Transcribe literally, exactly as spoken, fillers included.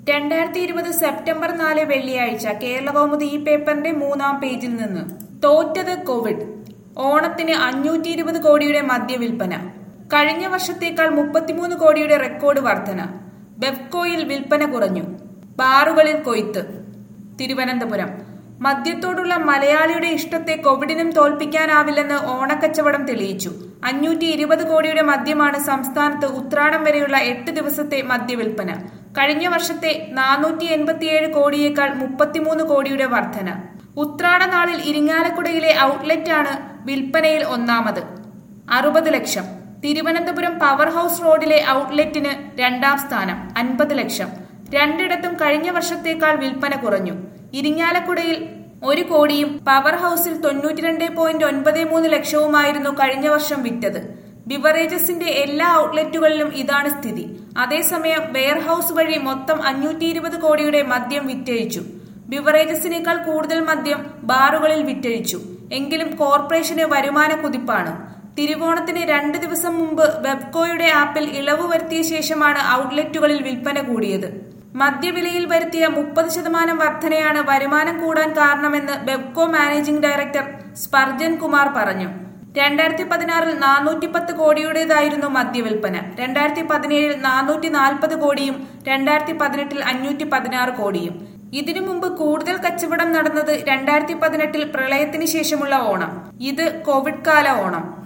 രണ്ടായിരത്തി ഇരുപത് സെപ്റ്റംബർ നാല് വെള്ളിയാഴ്ച കേരളകൗമുദി ഈ പേപ്പറിന്റെ മൂന്നാം പേജിൽ നിന്ന് തോറ്റത് കോവിഡ്. ഓണത്തിന് അഞ്ഞൂറ്റി ഇരുപത് കോടിയുടെ മദ്യവിൽപ്പന. കഴിഞ്ഞ വർഷത്തേക്കാൾ മുപ്പത്തിമൂന്ന് കോടിയുടെ റെക്കോർഡ് വർധന. ബെവ്കോയിൽ വിൽപ്പന കുറഞ്ഞു. ബാറുകളിൽ കൊയ്ത്ത്. തിരുവനന്തപുരം. മദ്യത്തോടുള്ള മലയാളിയുടെ ഇഷ്ടത്തെ കോവിഡിനും തോൽപ്പിക്കാനാവില്ലെന്ന് ഓണക്കച്ചവടം തെളിയിച്ചു. അഞ്ഞൂറ്റി ഇരുപത് കോടിയുടെ മദ്യമാണ് സംസ്ഥാനത്ത് ഉത്രാടം വരെയുള്ള എട്ട് ദിവസത്തെ മദ്യവിൽപ്പന. കഴിഞ്ഞ വർഷത്തെ നാനൂറ്റി എൺപത്തിയേഴ് കോടിയേക്കാൾ മുപ്പത്തിമൂന്ന് കോടിയുടെ വർധന. ഉത്രാട നാളിൽ ഇരിങ്ങാലക്കുടയിലെ ഔട്ട്ലെറ്റാണ് വിൽപ്പനയിൽ ഒന്നാമത്, അറുപത് ലക്ഷം. തിരുവനന്തപുരം പവർ ഹൌസ് റോഡിലെ ഔട്ട്ലെറ്റിന് രണ്ടാം സ്ഥാനം, അൻപത് ലക്ഷം. രണ്ടിടത്തും കഴിഞ്ഞ വർഷത്തേക്കാൾ വിൽപ്പന കുറഞ്ഞു. ഇരിങ്ങാലക്കുടയിൽ ഒരു കോടിയും പവർ ഹൌസിൽ തൊണ്ണൂറ്റി രണ്ട് പോയിന്റ് ഒൻപത് മൂന്ന് ലക്ഷവുമായിരുന്നു കഴിഞ്ഞ വർഷം വിറ്റത്. ബിവറേജസിന്റെ എല്ലാ ഔട്ട്ലെറ്റുകളിലും ഇതാണ് സ്ഥിതി. അതേസമയം വെയർഹൌസ് വഴി മൊത്തം അഞ്ഞൂറ്റി ഇരുപത് കോടിയുടെ മദ്യം വിറ്റഴിച്ചു. ബിവറേജസിനേക്കാൾ കൂടുതൽ മദ്യം ബാറുകളിൽ വിറ്റഴിച്ചു. എങ്കിലും കോർപ്പറേഷന് വരുമാന കുതിപ്പാണ്. തിരുവോണത്തിന് രണ്ട് ദിവസം മുമ്പ് ബെവ്കോയുടെ ആപ്പിൽ ഇളവ് വരുത്തിയ ശേഷമാണ് ഔട്ട്ലെറ്റുകളിൽ വിൽപ്പന കൂടിയത്. മദ്യവിലയിൽ വരുത്തിയ മുപ്പത് ശതമാനം വർധനയാണ് വരുമാനം കൂടാൻ കാരണമെന്ന് ബെവ്കോ മാനേജിംഗ് ഡയറക്ടർ സ്പർജൻ കുമാർ പറഞ്ഞു. രണ്ടായിരത്തി പതിനാറിൽ നാനൂറ്റി പത്ത് കോടിയുടേതായിരുന്നു മദ്യവിൽപ്പന. രണ്ടായിരത്തി പതിനേഴിൽ നാനൂറ്റി നാൽപ്പത് കോടിയും രണ്ടായിരത്തി പതിനെട്ടിൽ അഞ്ഞൂറ്റി പതിനാറ് കോടിയും. ഇതിനു മുമ്പ് കൂടുതൽ കച്ചവടം നടന്നത് രണ്ടായിരത്തി പതിനെട്ടിൽ പ്രളയത്തിന് ശേഷമുള്ള ഓണം. ഇത് കോവിഡ് കാല ഓണം.